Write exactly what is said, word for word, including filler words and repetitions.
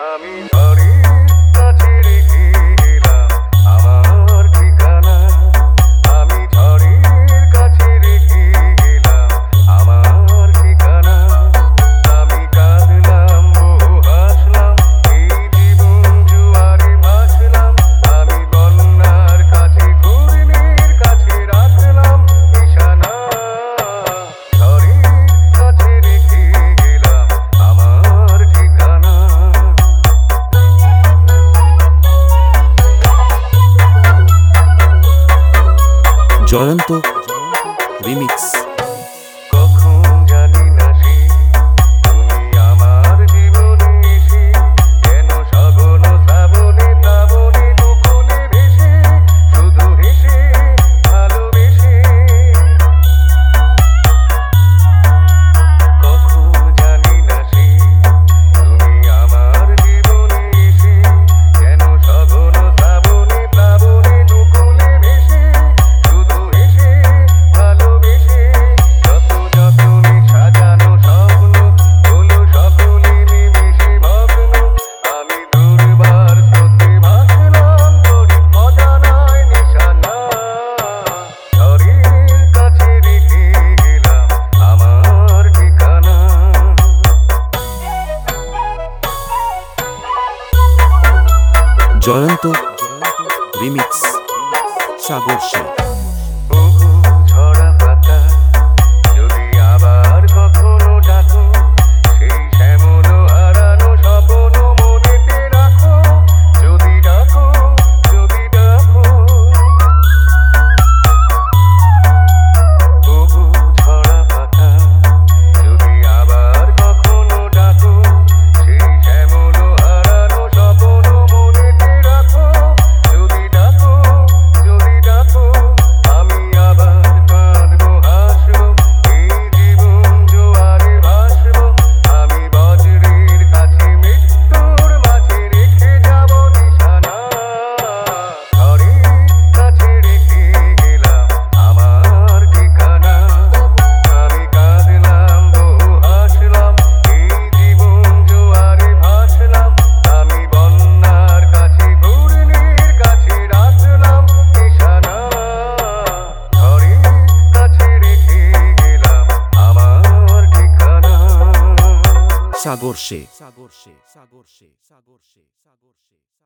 আমি ঘরের কাছে রেখে গেলাম আমার ঠিকানা। আমি ঝড়ের কাছে রেখে গেলাম আমার ঠিকানা। আমি কাঁদলাম বহু হাসলাম এই জীবন জোয়ারে ভাসলাম। আমি বন্যার কাছে ঘূর্ণির কাছে রাখলাম নিশানা। ঝড়ের কাছে রেখে গেলাম আমার ঠিকানা। জয়ন্ত রিমিক্স। কখন জানি না সে তুমি আমার জীবনে এসে কেন সগন শ্রাবণে প্লাবনে দুকুলে ভেসে শুধু হেসে ভালোবেসে। কখন জানি না সে তুমি আমার জীবনে এসে কেন সগন শ্রাবণে প্লাবনে দুকুলে ভেসে শুধু হেসে ভালোবেসে। যত যতনে সাজানো স্বপ্ন হলো সকলে নিমেষে ভগ্ন। আমি দুর্বার স্রোতে ভাসলাম তোরই অজানায় নিশানা। ঝড়ের কাছে রেখে গেলাম আমার ঠিকানা। জয়ন্ত রিমিক্স। সাগর শেখ। ওগো ঝরা পাতা যদি আবার কখনো ডাকো সেই শ্যামল হারানো স্বপ্ন মনেতে রাখো। যদি ডাকো যদি ডাকো ওগো ঝরা পাতা যদি আবার কখনো ডাকো সেই শ্যামল হারানো স্বপ্ন মনেতে রাখো। যদি ডাকো যদি ডাকো আমি আবার কাঁদবো হাসবো এই জীবন জোয়ারে ভাসবো। আমি বজ্রের কাছে মৃত্যুর মাঝে রেখে যাব নিশানা। ঝড়ের কাছে রেখে গেলাম আমার ঠিকানা। আমি কাঁদলাম বহু হাসলাম এই জীবন জোয়ারে ভাসলাম। আমি বন্যার কাছে ঘূর্ণির কাছে রাখলাম নিশানা। ঝড়ের কাছে রেখে গেলাম আমার ঠিকানা। সাগর শেখ। সাগর শেখ। সাগর শেখ। সাগর শেখ। সাগর শেখ।